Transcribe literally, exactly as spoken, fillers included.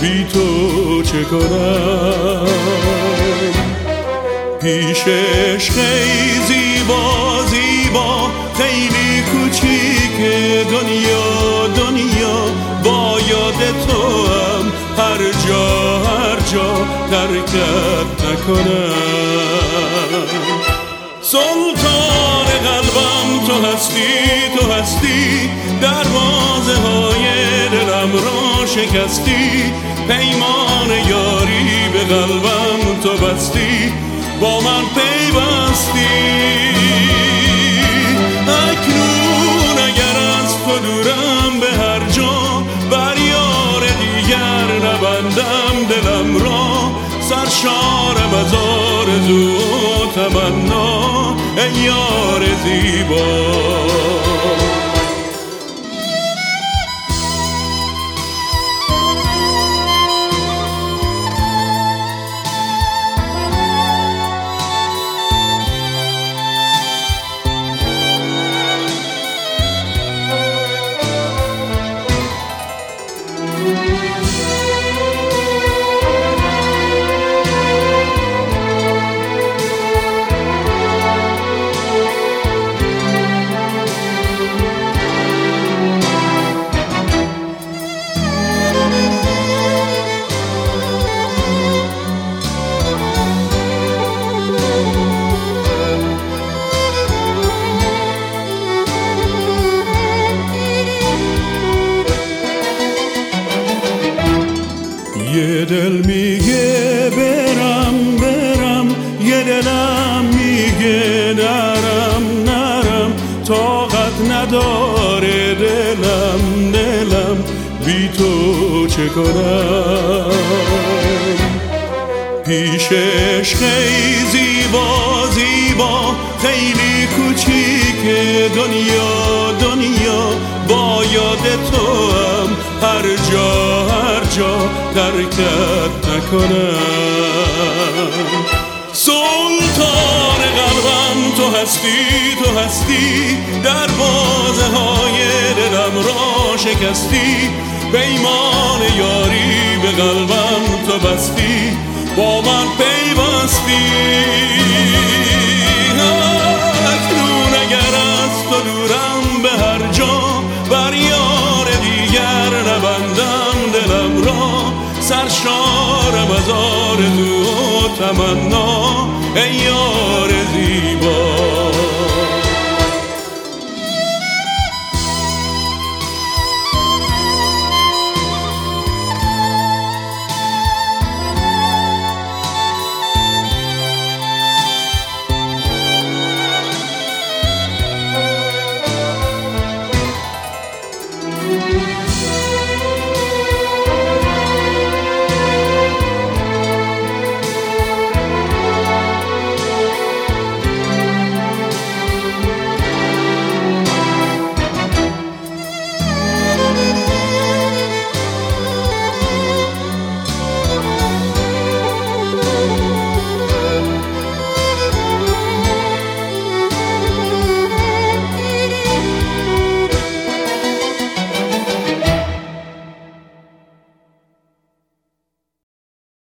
بی تو چه کنم؟ پیشش خیلی زیبا زیبا، خیلی کوچیک دنیا دنیا، با یاد تو هم هر جا هر جا ترکت نکنم. سلطان قلبم تو هستی تو هستی، دروازه های دلم را شکستی، پیمان یاری به قلبم تو بستی، با من پیوستی. اکنون اگر از تو دورم به هر جا، بر یار دیگر نبندم دلم را، سرشارم از آرزو و تمنا ای یار زیبا. یه دل میگه برم برم، یه دلم میگه نرم نرم، طاقت نداره دلم دلم بی تو چه کنم؟ پیشش خیلی زیبا زیبا، خیلی کوچیک دنیا دنیا، با یاد تو هم هر جا هر جا ترکت نکنم. سلطان قلبم تو هستی تو هستی، دروازه های دلم را شکستی، پیمان یاری به قلبم تو بستی، با من پیوستی. اکنون اگر از تو دورم به هر جا، بر یار دیگر نبندم دلم را، سرشارم از آرزو و تمنا ای یار زیبا.